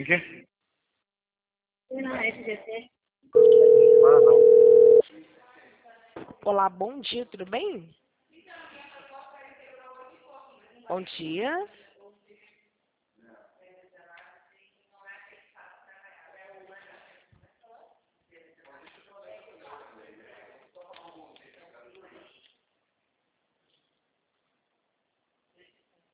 O quê? Não, SGC. Ah, não. Olá, bom dia, tudo bem? Bom dia.